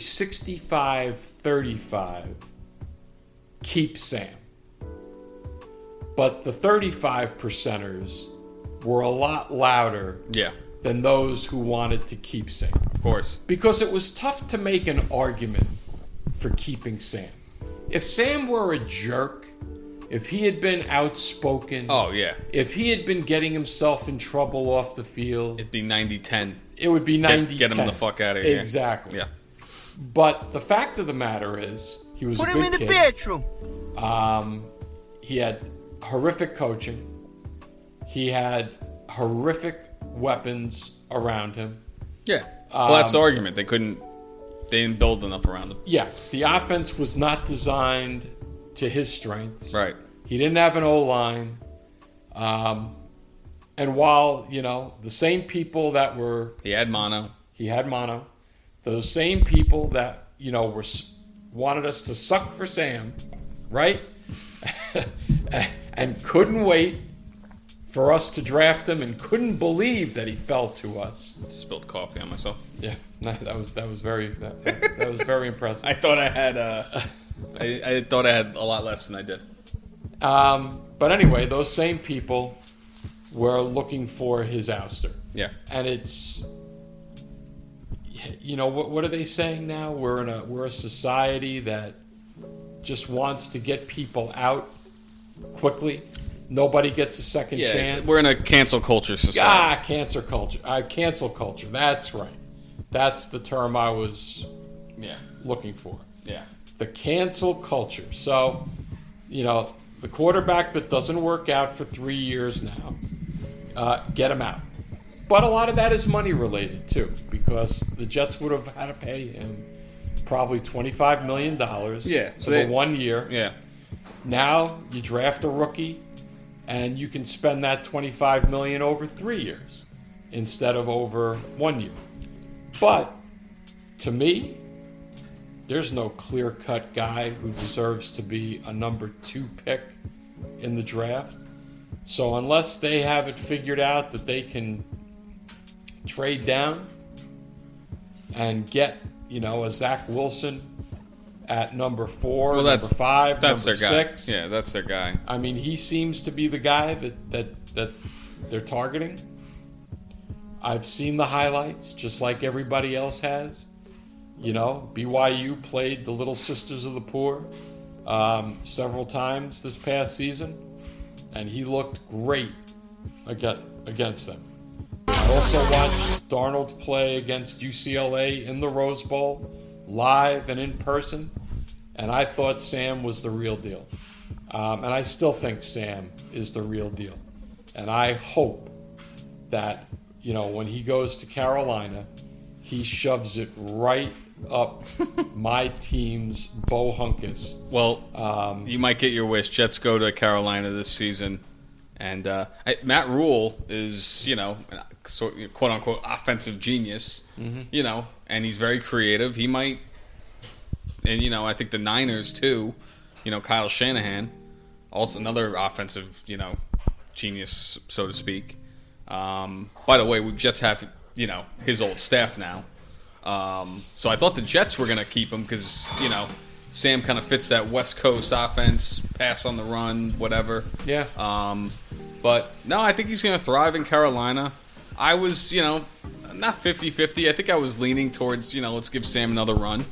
65-35 keep Sam. But the 35%ers were a lot louder than those who wanted to keep Sam. Of course. Because it was tough to make an argument for keeping Sam. If Sam were a jerk, if he had been outspoken, if he had been getting himself in trouble off the field, it'd be 90-10. It would be 90-10. Get him the fuck out of here. Exactly. Yeah. But the fact of the matter is, He was Put a him good in the kid. bedroom. He had horrific coaching. He had horrific weapons around him. Yeah. Well, that's the argument. They didn't build enough around him. Yeah, the offense was not designed to his strengths. Right. He didn't have an O-line. And while, the same people that were... He had mono. Those same people that, wanted us to suck for Sam, right? And couldn't wait for us to draft him and couldn't believe that he fell to us. Spilled coffee on myself. Yeah, that was very impressive. I thought I had I thought I had a lot less than I did. But anyway, those same people were looking for his ouster. Yeah. And it's, what are they saying now? We're a society that just wants to get people out quickly. Nobody gets a second chance. We're in a cancel culture society. Cancel culture. That's right. That's the term I was looking for. Yeah. The cancel culture. So, the quarterback that doesn't work out for 3 years now, get him out. But a lot of that is money related too, because the Jets would have had to pay him probably $25 million for the 1 year. Yeah. Now you draft a rookie, and you can spend that $25 million over 3 years instead of over 1 year. But to me, there's no clear-cut guy who deserves to be a number 2 pick in the draft. So unless they have it figured out that they can trade down and get, a Zach Wilson at number 4, number 5, that's number their 6. guy. Yeah, that's their guy. I mean, he seems to be the guy that they're targeting. I've seen the highlights, just like everybody else has. BYU played the Little Sisters of the Poor several times this past season, and he looked great against them. I also watched Darnold play against UCLA in the Rose Bowl, live and in person, and I thought Sam was the real deal. And I still think Sam is the real deal. And I hope that, when he goes to Carolina, he shoves it right up my team's bohunkus. Well, you might get your wish. Jets go to Carolina this season. And Matt Rule is, quote unquote offensive genius, and he's very creative. He might, and I think the Niners too, Kyle Shanahan, also another offensive, genius, so to speak. By the way, we Jets have, his old staff now. So I thought the Jets were going to keep him because, Sam kind of fits that West Coast offense, pass on the run, whatever. Yeah. But, no, I think he's going to thrive in Carolina. I was, not 50-50. I think I was leaning towards, let's give Sam another run.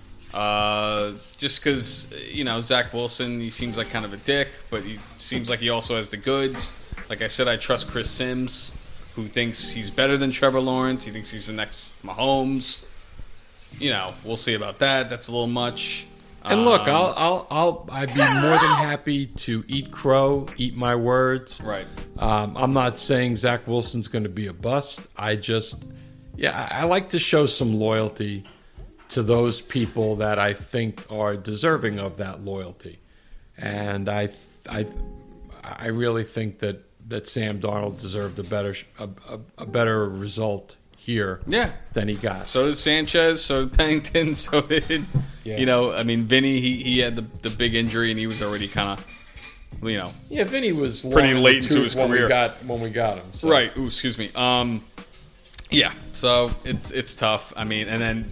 Just because, Zach Wilson, he seems like kind of a dick, but he seems like he also has the goods. Like I said, I trust Chris Sims, who thinks he's better than Trevor Lawrence. He thinks he's the next Mahomes. We'll see about that. That's a little much. And look, I'd be more than happy to eat crow, eat my words. Right. I'm not saying Zach Wilson's going to be a bust. I like to show some loyalty to those people that I think are deserving of that loyalty. And I really think that Sam Darnold deserved a better result here than he got. So did Sanchez, so did Pennington, so did, Vinny, he had the big injury and he was already kind of, Yeah, Vinny was pretty late into his career. When we got him. So. Right, excuse me. Yeah, so it's tough. And then,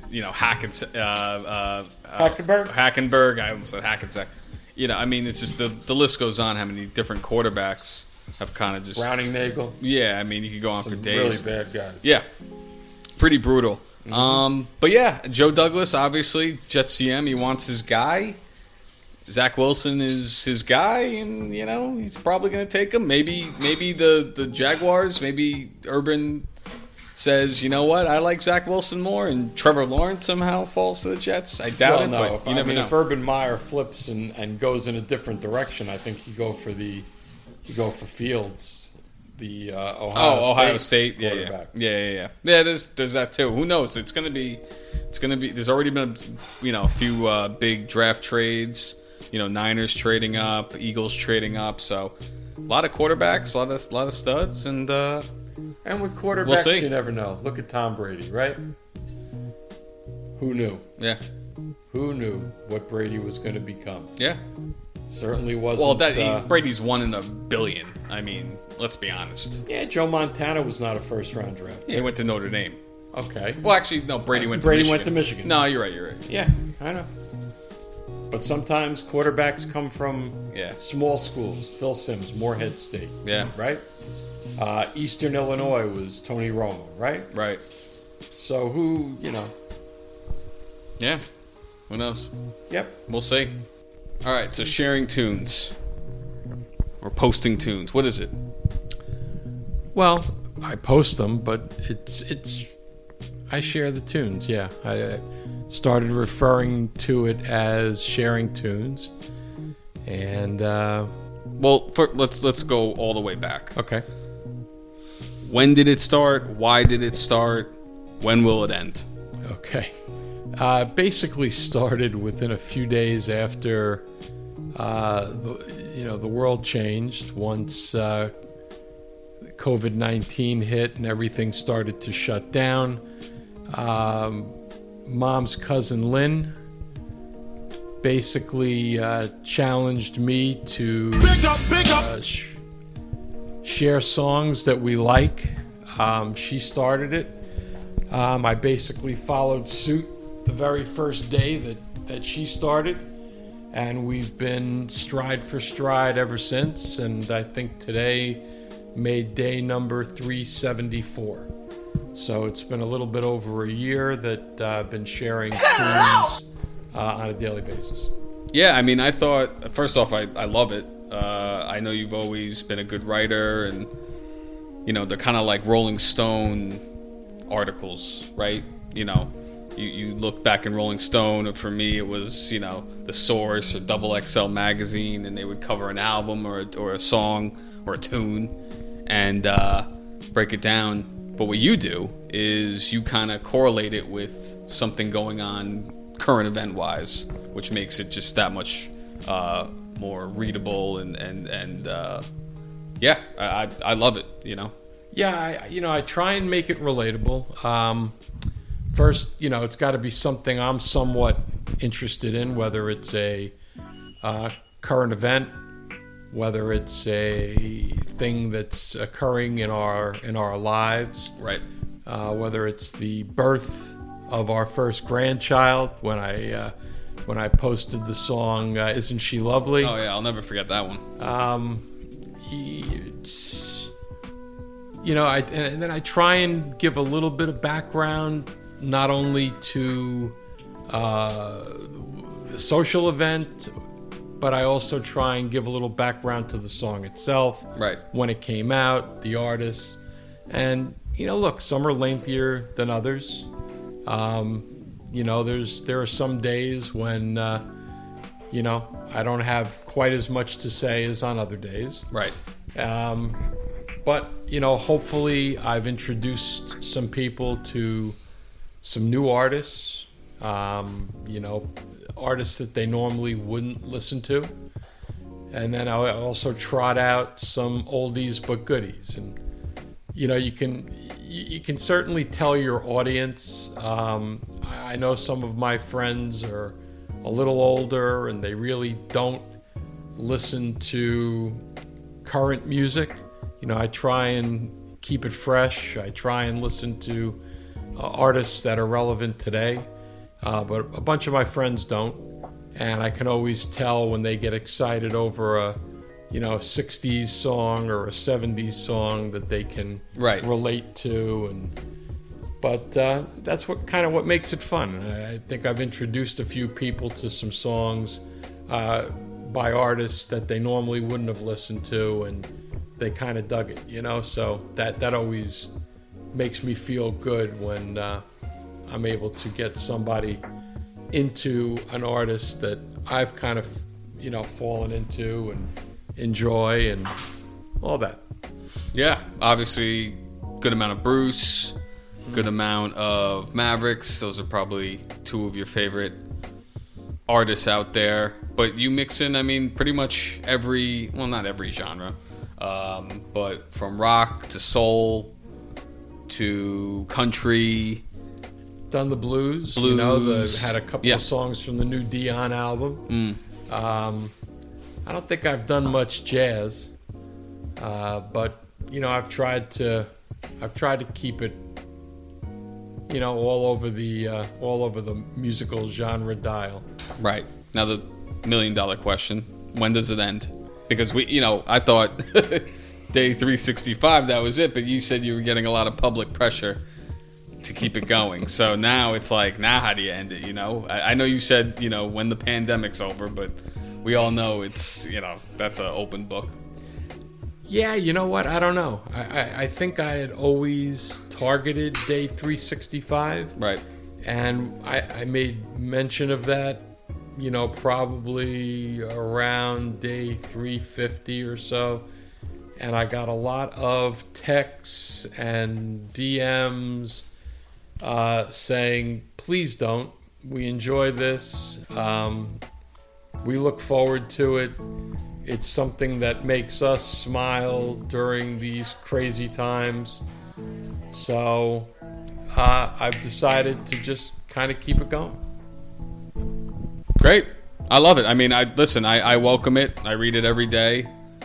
Hackenberg, I almost said Hackensack. It's just the list goes on how many different quarterbacks have kind of just... Browning Nagel. Yeah, you could go on Some for days. Really bad guys. Yeah, pretty brutal. Mm-hmm. But yeah, Joe Douglas, obviously, Jets GM, he wants his guy. Zach Wilson is his guy, and, he's probably going to take him. Maybe the Jaguars, maybe Urban says, you know what, I like Zach Wilson more, and Trevor Lawrence somehow falls to the Jets. I doubt Well, it, no. but If, you never know. if Urban Meyer flips and goes in a different direction, I think you go for Fields, the Ohio State. Yeah. quarterback. Yeah. There's that too. Who knows? It's gonna be. There's already been a few big draft trades. Niners trading up, Eagles trading up. So a lot of quarterbacks, a lot of studs, and with quarterbacks, We'll see. you never know. Look at Tom Brady, right? Who knew? yeah. Who knew what Brady was going to become? Yeah. Certainly wasn't. Well, Brady's 1 in a billion. I mean, let's be honest. Yeah, Joe Montana was not a first-round draft. He went to Notre Dame. Okay. Well, actually, no. Brady went to Michigan. No, you're right. Yeah, I know. But sometimes quarterbacks come from Yeah. small schools. Phil Simms, Morehead State. Yeah. Right? Eastern Illinois was Tony Romo, right? Right. So who, Yeah. Who knows? Yep. We'll see. All right. So sharing tunes or posting tunes. What is it? Well, I post them, but it's I share the tunes. Yeah, I started referring to it as sharing tunes, and Well, let's go all the way back. okay. When did it start? Why did it start? When will it end? Okay. Basically started within a few days after the world changed once COVID-19 hit and everything started to shut down. Mom's cousin Lynn basically challenged me to share songs that we like. She started it. I basically followed suit the very first day that she started, and we've been stride for stride ever since, and I think today made day number 374. So it's been a little bit over a year that I've been sharing tunes on a daily basis. Yeah, I mean, I thought, first off, I love it. I know you've always been a good writer, and, they're kind of like Rolling Stone articles, right? You look back in Rolling Stone, and for me, it was, The Source or Double XL Magazine, and they would cover an album or a song or a tune and break it down. But what you do is you kind of correlate it with something going on current event-wise, which makes it just that much more readable and yeah, I love it. Yeah, I try and make it relatable. First, it's got to be something I'm somewhat interested in, whether it's a current event, whether it's a thing that's occurring in our lives, Right. Whether it's the birth of our first grandchild, when I posted the song "Isn't She Lovely?" Oh yeah, I'll never forget that one. It's, and then I try and give a little bit of background, not only to the social event, but I also try and give a little background to the song itself. Right. When it came out, the artist. And, look, some are lengthier than others. There are some days when, I don't have quite as much to say as on other days. Right. But, hopefully I've introduced some people to some new artists, artists that they normally wouldn't listen to. And then I also trot out some oldies but goodies. And, you can certainly tell your audience. I know some of my friends are a little older and they really don't listen to current music. I try and keep it fresh. I try and listen to artists that are relevant today, but a bunch of my friends don't, and I can always tell when they get excited over a 60s song or a 70s song that they can Right. relate to, but that's what makes it fun. I think I've introduced a few people to some songs by artists that they normally wouldn't have listened to, and they kind of dug it, so that always makes me feel good when I'm able to get somebody into an artist that I've kind of, fallen into and enjoy and all that. Yeah, obviously, good amount of Bruce, good amount of Mavericks. Those are probably two of your favorite artists out there. But you mix in, pretty much not every genre, but from rock to soul to country. Done the blues. Had a couple of songs from the new Dion album. I don't think I've done much jazz, but I've tried to keep it, all over the musical genre dial. Right. Now the $1 million question: when does it end? Because I thought day 365 that was it, but you said you were getting a lot of public pressure to keep it going. So now it's like, now how do you end it? I know you said when the pandemic's over, but we all know it's that's an open book. Yeah, you know what? I don't know. I think I had always targeted day 365. Right. And I made mention of that, probably around day 350 or so. And I got a lot of texts and DMs saying, please don't. We enjoy this. We look forward to it. It's something that makes us smile during these crazy times. So I've decided to just kind of keep it going. Great. I love it. I welcome it. I read it every day.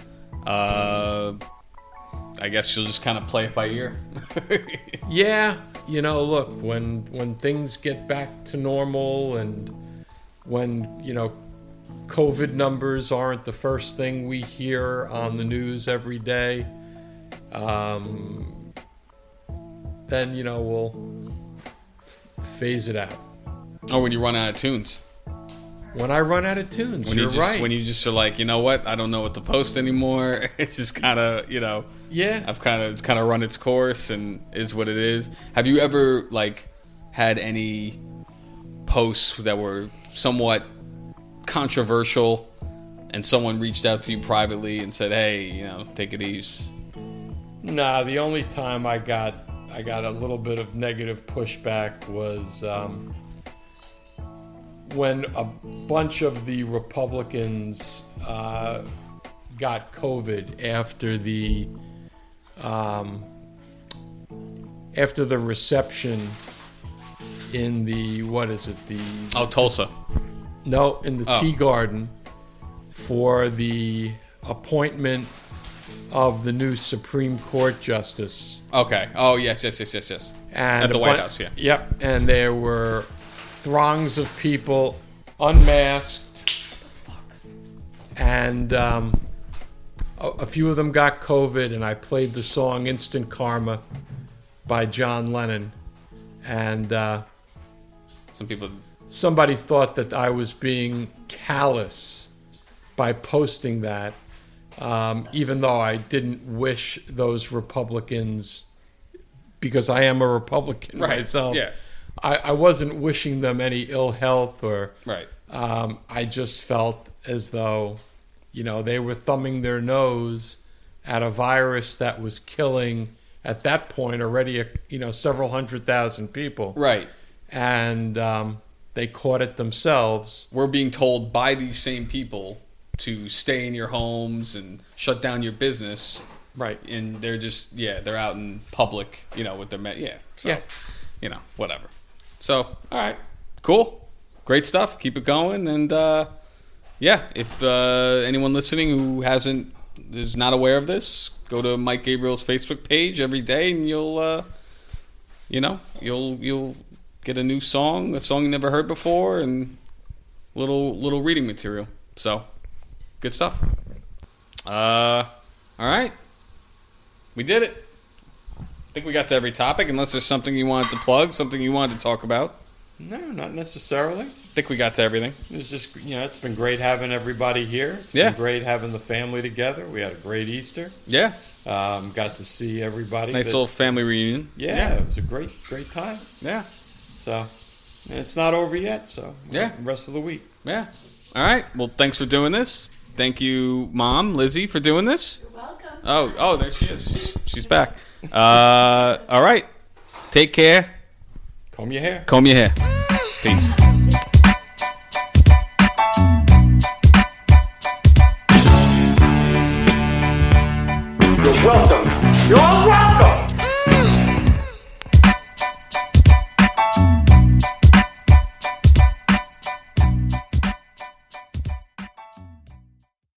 I guess you'll just kind of play it by ear. Yeah. Look, when things get back to normal and when, COVID numbers aren't the first thing we hear on the news every day, then, we'll phase it out. Or when you run out of tunes. When I run out of tunes, you're right. When you just are like, you know what, I don't know what to post anymore. It's just kind of, Yeah. it's kind of run its course and is what it is. Have you ever, had any posts that were somewhat controversial and someone reached out to you privately and said, hey, take it easy? Nah, the only time I got a little bit of negative pushback was when a bunch of the Republicans got COVID after the reception in the Tulsa. No, in the Tea Garden for the appointment of the new Supreme Court Justice. Okay. Oh, yes. And at the White House, yeah. Yep, and there were throngs of people unmasked. And a few of them got COVID, and I played the song Instant Karma by John Lennon. And somebody thought that I was being callous by posting that, even though I didn't wish those Republicans, because I am a Republican myself. Yeah. I wasn't wishing them any ill health or. Right. I just felt as though, they were thumbing their nose at a virus that was killing at that point already, several 100,000 people. Right. And they caught it themselves. We're being told by these same people to stay in your homes and shut down your business. Right. And they're just, they're out in public, with their, So, whatever. So, all right. Cool. Great stuff. Keep it going. And, if anyone listening who is not aware of this, go to Mike Gabriel's Facebook page every day and you'll get a new song, a song you never heard before, and little reading material. So, good stuff. All right. We did it. I think we got to every topic, unless there's something you wanted to plug, something you wanted to talk about. No, not necessarily. I think we got to everything. It's just, it's been great having everybody here. It's been great having the family together. We had a great Easter. Yeah. Got to see everybody. Nice little family reunion. Yeah, it was a great time. Yeah. So, and it's not over yet. So, Yeah. the rest of the week. Yeah. All right. Well, thanks for doing this. Thank you, Mom, Lizzie, for doing this. You're welcome. Oh, there she is. She's back. All right. Take care. Comb your hair. Comb your hair. Peace. You're welcome. You're welcome.